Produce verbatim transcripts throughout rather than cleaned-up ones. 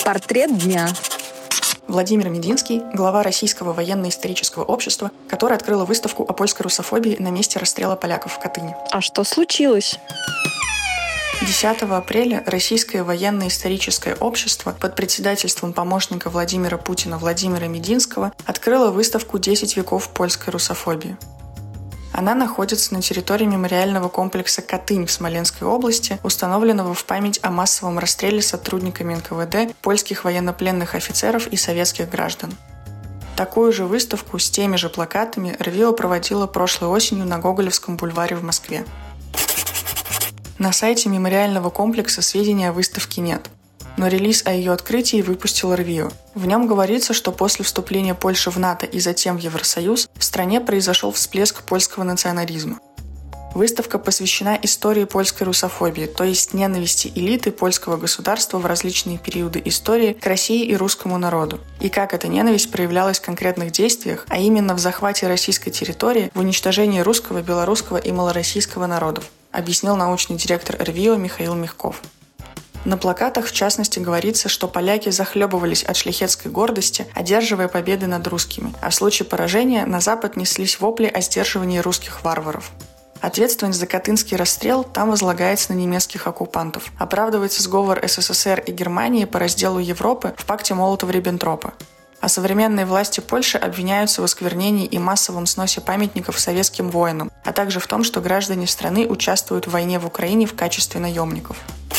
Портрет дня. Владимир Мединский, глава Российского военно-исторического общества, который открыла выставку о польской русофобии на месте расстрела поляков в Катыни. А что случилось? десятого апреля Российское военно-историческое общество под председательством помощника Владимира Путина Владимира Мединского открыло выставку «десять веков польской русофобии». Она находится на территории мемориального комплекса «Катынь» в Смоленской области, установленного в память о массовом расстреле сотрудниками эн ка вэ дэ польских военнопленных офицеров и советских граждан. Такую же выставку с теми же плакатами РВИО проводила прошлой осенью на Гоголевском бульваре в Москве. На сайте мемориального комплекса сведений о выставке нет, но релиз о ее открытии выпустил РВИО. В нем говорится, что после вступления Польши в НАТО и затем в Евросоюз в стране произошел всплеск польского национализма. Выставка посвящена истории польской русофобии, то есть ненависти элиты польского государства в различные периоды истории к России и русскому народу, и как эта ненависть проявлялась в конкретных действиях, а именно в захвате российской территории, в уничтожении русского, белорусского и малороссийского народов, объяснил научный директор РВИО Михаил Мягков. На плакатах, в частности, говорится, что поляки захлебывались от шляхетской гордости, одерживая победы над русскими, а в случае поражения на Запад неслись вопли о сдерживании русских варваров. Ответственность за Катынский расстрел там возлагается на немецких оккупантов. Оправдывается сговор эс эс эс эр и Германии по разделу Европы в пакте Молотова-Риббентропа. А современные власти Польши обвиняются в осквернении и массовом сносе памятников советским воинам, а также в том, что граждане страны участвуют в войне в Украине в качестве наемников.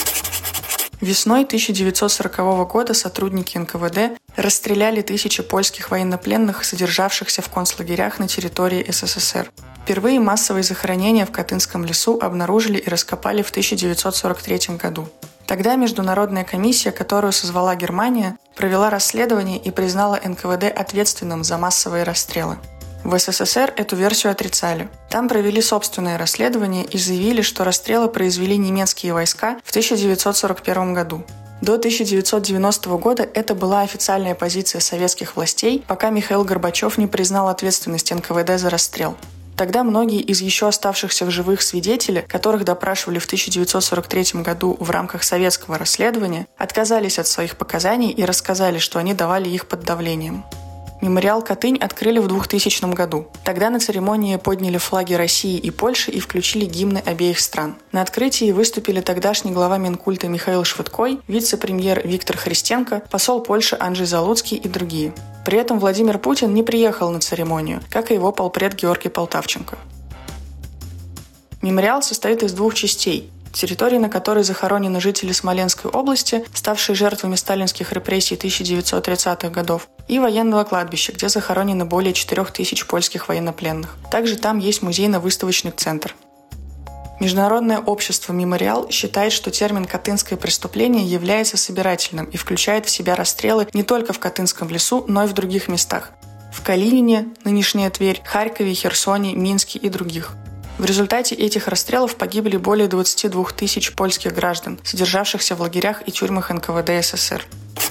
Весной тысяча девятьсот сорокового года сотрудники эн ка вэ дэ расстреляли тысячи польских военнопленных, содержавшихся в концлагерях на территории эс эс эс эр. Впервые массовые захоронения в Катынском лесу обнаружили и раскопали в тысяча девятьсот сорок третьем году. Тогда международная комиссия, которую созвала Германия, провела расследование и признала эн ка вэ дэ ответственным за массовые расстрелы. В эс эс эс эр эту версию отрицали. Там провели собственное расследование и заявили, что расстрелы произвели немецкие войска в тысяча девятьсот сорок первом году. До тысяча девятьсот девяностого года это была официальная позиция советских властей, пока Михаил Горбачев не признал ответственность эн ка вэ дэ за расстрел. Тогда многие из еще оставшихся в живых свидетелей, которых допрашивали в тысяча девятьсот сорок третьем году в рамках советского расследования, отказались от своих показаний и рассказали, что они давали их под давлением. Мемориал «Катынь» открыли в двухтысячном году. Тогда на церемонии подняли флаги России и Польши и включили гимны обеих стран. На открытии выступили тогдашний глава Минкульта Михаил Швыдкой, вице-премьер Виктор Христенко, посол Польши Анджей Залуцкий и другие. При этом Владимир Путин не приехал на церемонию, как и его полпред Георгий Полтавченко. Мемориал состоит из двух частей. Территории, на которой захоронены жители Смоленской области, ставшие жертвами сталинских репрессий тысяча девятьсот тридцатых годов, и военного кладбища, где захоронены более четырех тысяч польских военнопленных. Также там есть музейно-выставочный центр. Международное общество «Мемориал» считает, что термин «катынское преступление» является собирательным и включает в себя расстрелы не только в Катынском лесу, но и в других местах – в Калинине, нынешняя Тверь, Харькове, Херсоне, Минске и других. В результате этих расстрелов погибли более двадцати двух тысяч польских граждан, содержавшихся в лагерях и тюрьмах эн ка вэ дэ эс эс эр.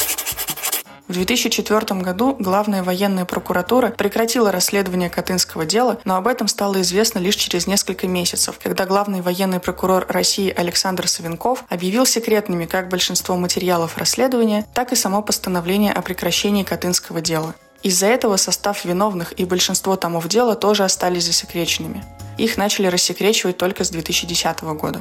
В две тысячи четвёртом году Главная военная прокуратура прекратила расследование Катынского дела, но об этом стало известно лишь через несколько месяцев, когда главный военный прокурор России Александр Савенков объявил секретными как большинство материалов расследования, так и само постановление о прекращении Катынского дела. Из-за этого состав виновных и большинство томов дела тоже остались засекреченными. Их начали рассекречивать только с две тысячи десятого года.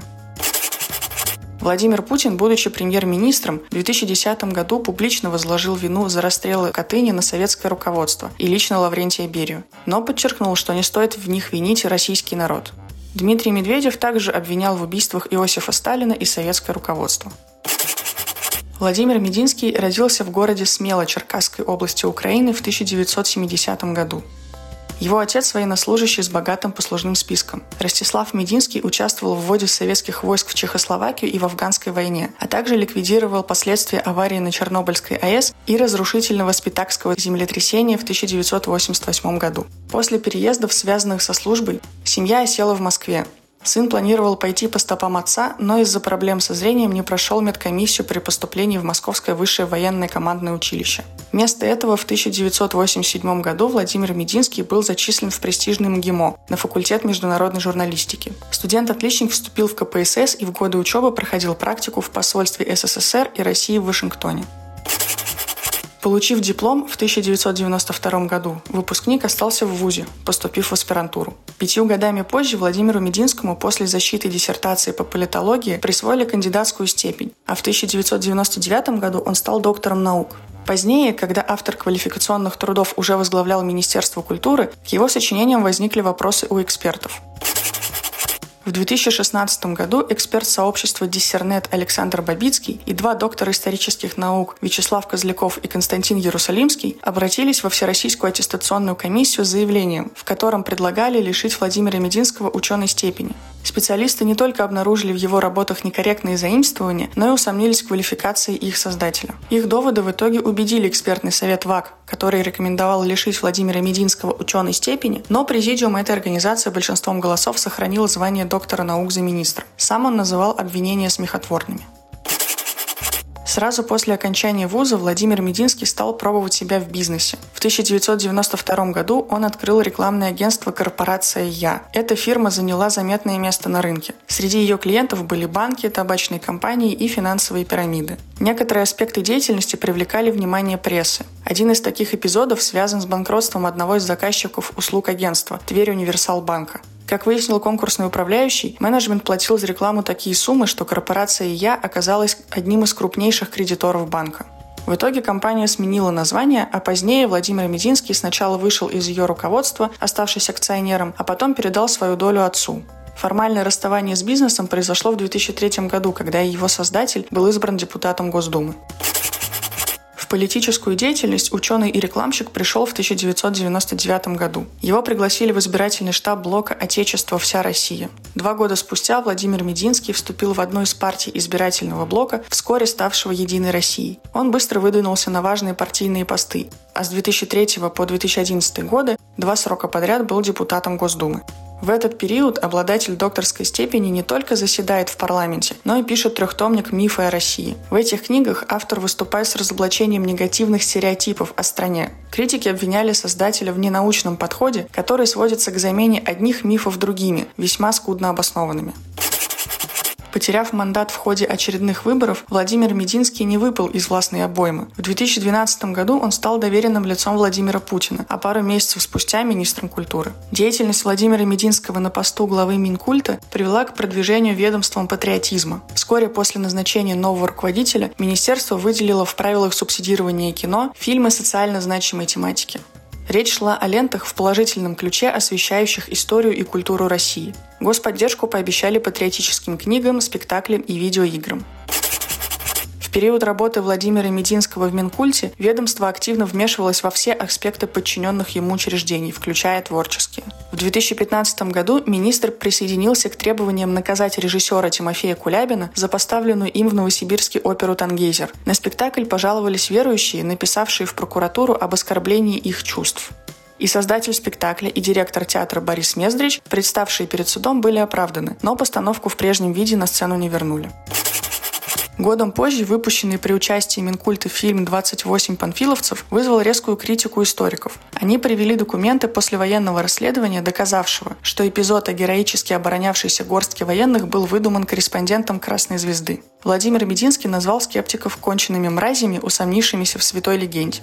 Владимир Путин, будучи премьер-министром, в две тысячи десятом году публично возложил вину за расстрелы Катыни на советское руководство и лично Лаврентия Берию, но подчеркнул, что не стоит в них винить российский народ. Дмитрий Медведев также обвинял в убийствах Иосифа Сталина и советское руководство. Владимир Мединский родился в городе Смела Черкасской области Украины в тысяча девятьсот семидесятом году. Его отец – военнослужащий с богатым послужным списком. Ростислав Мединский участвовал в вводе советских войск в Чехословакию и в афганской войне, а также ликвидировал последствия аварии на Чернобыльской а э с и разрушительного спитакского землетрясения в тысяча девятьсот восемьдесят восьмом году. После переездов, связанных со службой, семья осела в Москве. Сын планировал пойти по стопам отца, но из-за проблем со зрением не прошел медкомиссию при поступлении в Московское высшее военное командное училище. Вместо этого в тысяча девятьсот восемьдесят седьмом году Владимир Мединский был зачислен в престижный МГИМО на факультет международной журналистики. Студент-отличник вступил в ка пэ эс эс и в годы учебы проходил практику в посольстве эс эс эс эр и России в Вашингтоне. Получив диплом в тысяча девятьсот девяносто втором году, выпускник остался в вузе, поступив в аспирантуру. Пятью годами позже Владимиру Мединскому после защиты диссертации по политологии присвоили кандидатскую степень, а в тысяча девятьсот девяносто девятом году он стал доктором наук. Позднее, когда автор квалификационных трудов уже возглавлял Министерство культуры, к его сочинениям возникли вопросы у экспертов. В две тысячи шестнадцатом году эксперт сообщества «Диссернет» Александр Бабицкий и два доктора исторических наук Вячеслав Козляков и Константин Иерусалимский обратились во Всероссийскую аттестационную комиссию с заявлением, в котором предлагали лишить Владимира Мединского ученой степени. Специалисты не только обнаружили в его работах некорректные заимствования, но и усомнились в квалификации их создателя. Их доводы в итоге убедили экспертный совет ВАК, который рекомендовал лишить Владимира Мединского ученой степени, но президиум этой организации большинством голосов сохранил звание доктора наук за министра. Сам он называл обвинения смехотворными. Сразу после окончания вуза Владимир Мединский стал пробовать себя в бизнесе. В тысяча девятьсот девяносто втором году он открыл рекламное агентство «Корпорация Я». Эта фирма заняла заметное место на рынке. Среди ее клиентов были банки, табачные компании и финансовые пирамиды. Некоторые аспекты деятельности привлекали внимание прессы. Один из таких эпизодов связан с банкротством одного из заказчиков услуг агентства – Тверь Универсал Банка. Как выяснил конкурсный управляющий, менеджмент платил за рекламу такие суммы, что корпорация Я оказалась одним из крупнейших кредиторов банка. В итоге компания сменила название, а позднее Владимир Мединский сначала вышел из ее руководства, оставшись акционером, а потом передал свою долю отцу. Формальное расставание с бизнесом произошло в две тысячи третьем году, когда его создатель был избран депутатом Госдумы. В политическую деятельность ученый и рекламщик пришел в тысяча девятьсот девяносто девятом году. Его пригласили в избирательный штаб блока «Отечество. Вся Россия». Два года спустя Владимир Мединский вступил в одну из партий избирательного блока, вскоре ставшего «Единой Россией». Он быстро выдвинулся на важные партийные посты, а с две тысячи третьего по две тысячи одиннадцатый годы два срока подряд был депутатом Госдумы. В этот период обладатель докторской степени не только заседает в парламенте, но и пишет трехтомник «Мифы о России». В этих книгах автор выступает с разоблачением негативных стереотипов о стране. Критики обвиняли создателя в ненаучном подходе, который сводится к замене одних мифов другими, весьма скудно обоснованными. Потеряв мандат в ходе очередных выборов, Владимир Мединский не выпал из властной обоймы. В две тысячи двенадцатом году он стал доверенным лицом Владимира Путина, а пару месяцев спустя министром культуры. Деятельность Владимира Мединского на посту главы Минкульта привела к продвижению ведомством патриотизма. Вскоре после назначения нового руководителя министерство выделило в правилах субсидирования кино фильмы социально значимой тематики. Речь шла о лентах в положительном ключе, освещающих историю и культуру России. Господдержку пообещали патриотическим книгам, спектаклям и видеоиграм. В период работы Владимира Мединского в Минкульте ведомство активно вмешивалось во все аспекты подчиненных ему учреждений, включая творческие. В две тысячи пятнадцатом году министр присоединился к требованиям наказать режиссера Тимофея Кулябина за поставленную им в Новосибирске оперу «Тангейзер». На спектакль пожаловались верующие, написавшие в прокуратуру об оскорблении их чувств. И создатель спектакля, и директор театра Борис Мездрич, представшие перед судом, были оправданы, но постановку в прежнем виде на сцену не вернули. Годом позже выпущенный при участии Минкульта фильм «двадцать восемь панфиловцев» вызвал резкую критику историков. Они привели документы послевоенного расследования, доказавшего, что эпизод о героически оборонявшейся горстке военных был выдуман корреспондентом «Красной звезды». Владимир Мединский назвал скептиков конченными мразями, усомнившимися в святой легенде.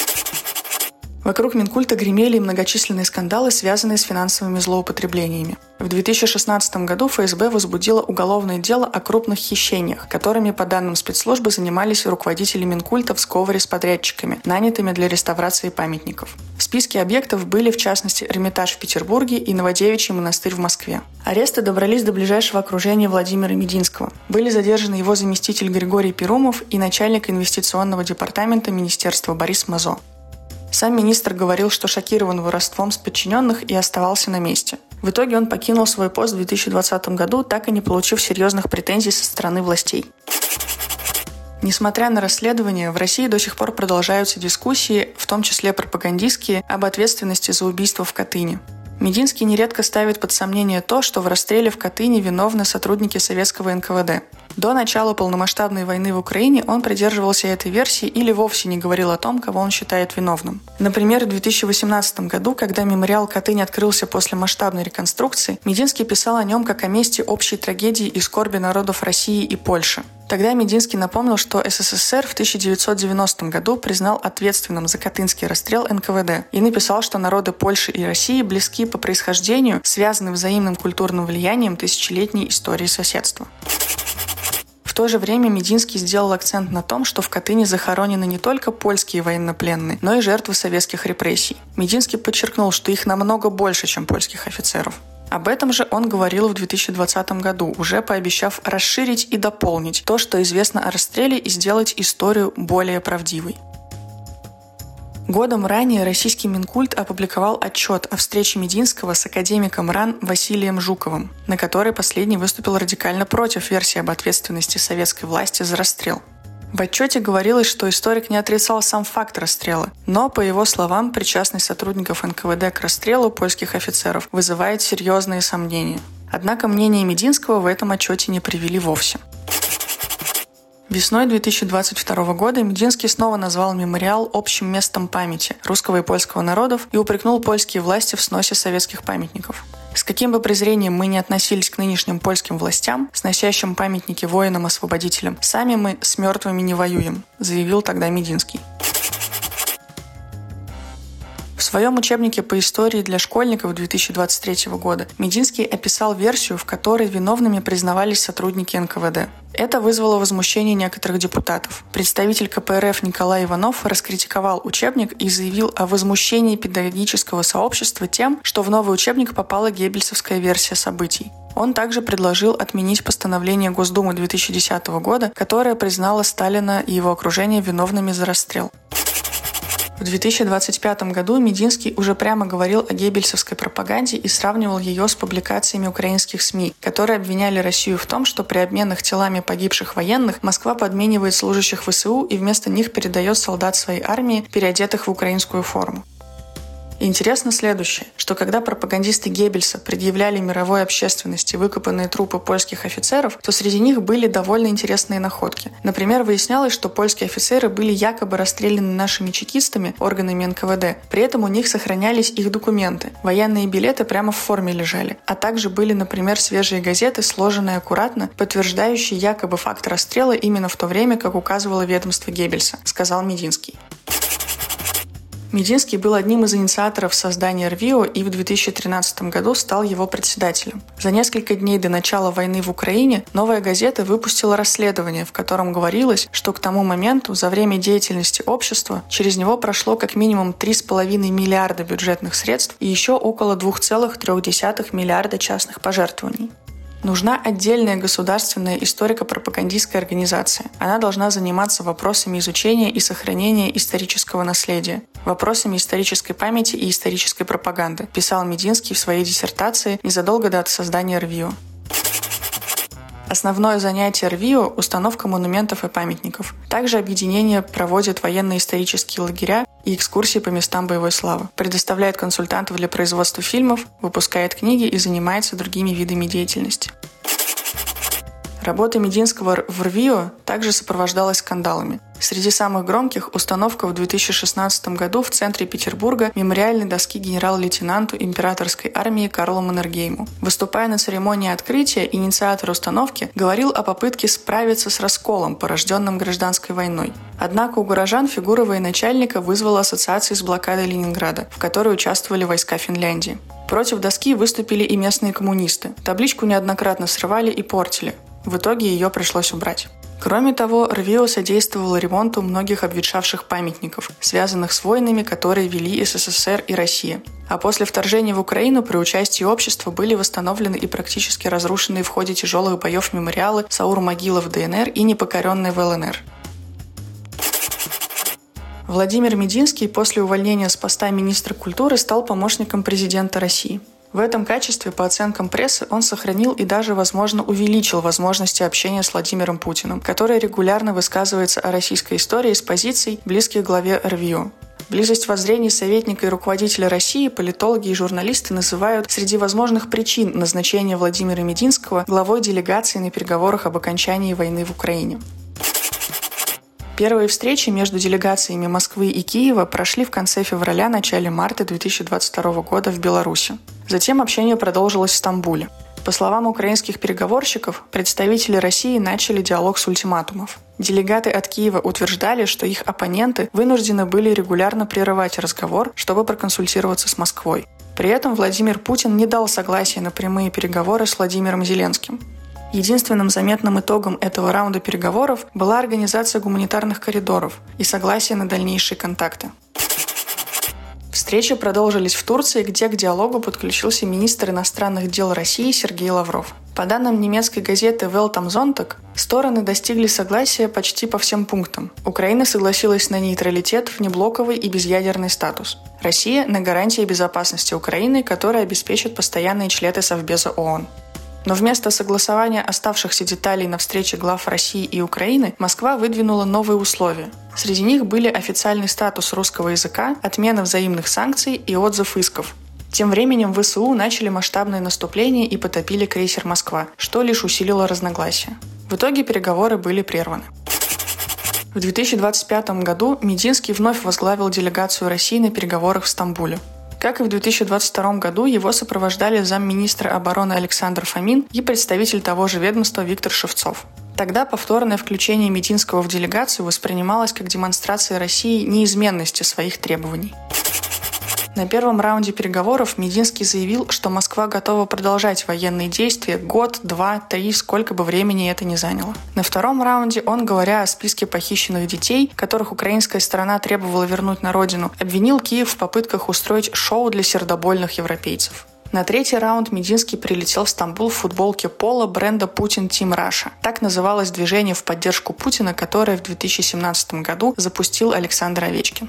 Вокруг Минкульта гремели многочисленные скандалы, связанные с финансовыми злоупотреблениями. В две тысячи шестнадцатом году эф эс бэ возбудило уголовное дело о крупных хищениях, которыми, по данным спецслужбы, занимались руководители Минкульта в сговоре с подрядчиками, нанятыми для реставрации памятников. В списке объектов были, в частности, Эрмитаж в Петербурге и Новодевичий монастырь в Москве. Аресты добрались до ближайшего окружения Владимира Мединского. Были задержаны его заместитель Григорий Перумов и начальник инвестиционного департамента министерства Борис Мазо. Сам министр говорил, что шокирован воровством с подчиненных и оставался на месте. В итоге он покинул свой пост в две тысячи двадцатом году, так и не получив серьезных претензий со стороны властей. Несмотря на расследование, в России до сих пор продолжаются дискуссии, в том числе пропагандистские, об ответственности за убийство в Катыни. Мединский нередко ставит под сомнение то, что в расстреле в Катыни виновны сотрудники советского эн ка вэ дэ. До начала полномасштабной войны в Украине он придерживался этой версии или вовсе не говорил о том, кого он считает виновным. Например, в две тысячи восемнадцатом году, когда мемориал Катынь открылся после масштабной реконструкции, Мединский писал о нем как о месте общей трагедии и скорби народов России и Польши. Тогда Мединский напомнил, что СССР в тысяча девятьсот девяностом году признал ответственным за Катынский расстрел эн ка вэ дэ и написал, что народы Польши и России близки по происхождению, связаны взаимным культурным влиянием тысячелетней истории соседства. В то же время Мединский сделал акцент на том, что в Катыни захоронены не только польские военнопленные, но и жертвы советских репрессий. Мединский подчеркнул, что их намного больше, чем польских офицеров. Об этом же он говорил в две тысячи двадцатом году, уже пообещав расширить и дополнить то, что известно о расстреле, и сделать историю более правдивой. Годом ранее российский Минкульт опубликовал отчет о встрече Мединского с академиком РАН Василием Жуковым, на которой последний выступил радикально против версии об ответственности советской власти за расстрел. В отчете говорилось, что историк не отрицал сам факт расстрела, но, по его словам, причастность сотрудников эн ка вэ дэ к расстрелу польских офицеров вызывает серьезные сомнения. Однако мнение Мединского в этом отчете не привели вовсе. Весной две тысячи двадцать второго года Мединский снова назвал мемориал общим местом памяти русского и польского народов и упрекнул польские власти в сносе советских памятников. С каким бы презрением мы ни относились к нынешним польским властям, сносящим памятники воинам-освободителям, сами мы с мертвыми не воюем, заявил тогда Мединский. В своем учебнике по истории для школьников две тысячи двадцать третьего года Мединский описал версию, в которой виновными признавались сотрудники эн ка вэ дэ. Это вызвало возмущение некоторых депутатов. Представитель ка пэ эр эф Николай Иванов раскритиковал учебник и заявил о возмущении педагогического сообщества тем, что в новый учебник попала геббельсовская версия событий. Он также предложил отменить постановление Госдумы две тысячи десятого года, которое признало Сталина и его окружение виновными за расстрел. В две тысячи двадцать пятом году Мединский уже прямо говорил о геббельсовской пропаганде и сравнивал ее с публикациями украинских СМИ, которые обвиняли Россию в том, что при обменах телами погибших военных Москва подменивает служащих вэ эс у и вместо них передает солдат своей армии, переодетых в украинскую форму. Интересно следующее, что когда пропагандисты Геббельса предъявляли мировой общественности выкопанные трупы польских офицеров, то среди них были довольно интересные находки. Например, выяснялось, что польские офицеры были якобы расстреляны нашими чекистами, органами эн ка вэ дэ, при этом у них сохранялись их документы, военные билеты прямо в форме лежали, а также были, например, свежие газеты, сложенные аккуратно, подтверждающие якобы факт расстрела именно в то время, как указывало ведомство Геббельса, сказал Мединский. Мединский был одним из инициаторов создания РВИО и в две тысячи тринадцатом году стал его председателем. За несколько дней до начала войны в Украине «Новая газета» выпустила расследование, в котором говорилось, что к тому моменту за время деятельности общества через него прошло как минимум три с половиной миллиарда бюджетных средств и еще около два целых три десятых миллиарда частных пожертвований. Нужна отдельная государственная историко-пропагандистская организация. Она должна заниматься вопросами изучения и сохранения исторического наследия, вопросами исторической памяти и исторической пропаганды, писал Мединский в своей диссертации незадолго до создания РВИО. Основное занятие РВИО – установка монументов и памятников. Также объединение проводит военно-исторические лагеря и экскурсии по местам боевой славы, предоставляет консультантов для производства фильмов, выпускает книги и занимается другими видами деятельности. Работа Мединского в РВИО также сопровождалась скандалами. Среди самых громких – установка в две тысячи шестнадцатом году в центре Петербурга мемориальной доски генерал-лейтенанту императорской армии Карлу Маннергейму. Выступая на церемонии открытия, инициатор установки говорил о попытке справиться с расколом, порожденным гражданской войной. Однако у горожан фигура военачальника вызвала ассоциации с блокадой Ленинграда, в которой участвовали войска Финляндии. Против доски выступили и местные коммунисты. Табличку неоднократно срывали и портили. В итоге ее пришлось убрать. Кроме того, РВИО содействовало ремонту многих обветшавших памятников, связанных с войнами, которые вели СССР и Россия. А после вторжения в Украину при участии общества были восстановлены и практически разрушенные в ходе тяжелых боев мемориалы Саур-могила в Дэ Эн Эр и непокоренные в Эл Эн Эр. Владимир Мединский после увольнения с поста министра культуры стал помощником президента России. В этом качестве, по оценкам прессы, он сохранил и даже, возможно, увеличил возможности общения с Владимиром Путиным, который регулярно высказывается о российской истории с позиций, близких главе РВИО. Близость воззрений советника и руководителя России политологи и журналисты называют среди возможных причин назначения Владимира Мединского главой делегации на переговорах об окончании войны в Украине. Первые встречи между делегациями Москвы и Киева прошли в конце февраля-начале марта две тысячи двадцать второго года в Беларуси. Затем общение продолжилось в Стамбуле. По словам украинских переговорщиков, представители России начали диалог с ультиматумов. Делегаты от Киева утверждали, что их оппоненты вынуждены были регулярно прерывать разговор, чтобы проконсультироваться с Москвой. При этом Владимир Путин не дал согласия на прямые переговоры с Владимиром Зеленским. Единственным заметным итогом этого раунда переговоров была организация гуманитарных коридоров и согласие на дальнейшие контакты. Встречи продолжились в Турции, где к диалогу подключился министр иностранных дел России Сергей Лавров. По данным немецкой газеты Welt am Sonntag, стороны достигли согласия почти по всем пунктам. Украина согласилась на нейтралитет, внеблоковый и безъядерный статус. Россия – на гарантии безопасности Украины, которые обеспечат постоянные члены Совбеза ООН. Но вместо согласования оставшихся деталей на встрече глав России и Украины Москва выдвинула новые условия. Среди них были официальный статус русского языка, отмена взаимных санкций и отзыв исков. Тем временем ВСУ начали масштабное наступление и потопили крейсер «Москва», что лишь усилило разногласия. В итоге переговоры были прерваны. В две тысячи двадцать пятом году Мединский вновь возглавил делегацию России на переговорах в Стамбуле. Как и в две тысячи двадцать втором году, его сопровождали замминистра обороны Александр Фомин и представитель того же ведомства Виктор Шевцов. Тогда повторное включение Мединского в делегацию воспринималось как демонстрация России неизменности своих требований. На первом раунде переговоров Мединский заявил, что Москва готова продолжать военные действия год, два, три, сколько бы времени это ни заняло. На втором раунде он, говоря о списке похищенных детей, которых украинская сторона требовала вернуть на родину, обвинил Киев в попытках устроить шоу для сердобольных европейцев. На третий раунд Мединский прилетел в Стамбул в футболке поло бренда Putin Team Russia. Так называлось движение в поддержку Путина, которое в две тысячи семнадцатом году запустил Александр Овечкин.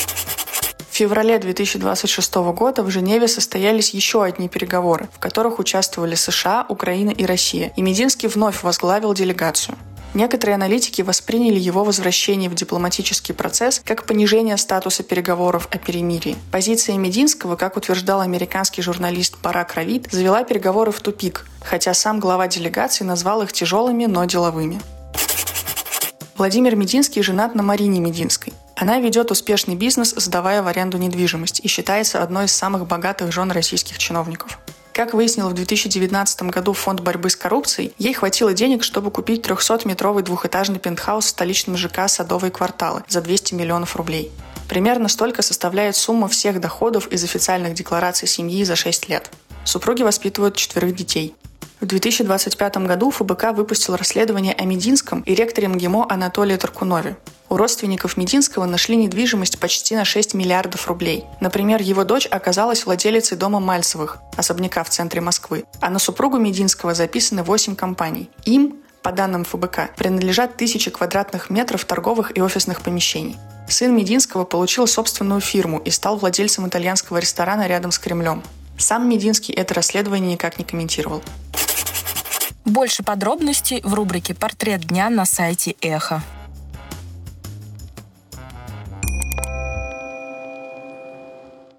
В феврале две тысячи двадцать шестого года в Женеве состоялись еще одни переговоры, в которых участвовали США, Украина и Россия, и Мединский вновь возглавил делегацию. Некоторые аналитики восприняли его возвращение в дипломатический процесс как понижение статуса переговоров о перемирии. Позиция Мединского, как утверждал американский журналист Барак Равид, завела переговоры в тупик, хотя сам глава делегации назвал их тяжелыми, но деловыми. Владимир Мединский женат на Марине Мединской. Она ведет успешный бизнес, сдавая в аренду недвижимость, и считается одной из самых богатых жен российских чиновников. Как выяснил в две тысячи девятнадцатом году Фонд борьбы с коррупцией, ей хватило денег, чтобы купить трехсотметровый двухэтажный пентхаус в столичном ЖК «Садовые кварталы» за двести миллионов рублей. Примерно столько составляет сумма всех доходов из официальных деклараций семьи за шесть лет. Супруги воспитывают четверых детей. В две тысячи двадцать пятом году ФБК выпустил расследование о Мединском и ректоре МГИМО Анатолии Таркунове. У родственников Мединского нашли недвижимость почти на шесть миллиардов рублей. Например, его дочь оказалась владелицей дома Мальцевых, особняка в центре Москвы, а на супругу Мединского записаны восемь компаний. Им, по данным ФБК, принадлежат тысячи квадратных метров торговых и офисных помещений. Сын Мединского получил собственную фирму и стал владельцем итальянского ресторана рядом с Кремлем. Сам Мединский это расследование никак не комментировал. Больше подробностей в рубрике «Портрет дня» на сайте Эхо.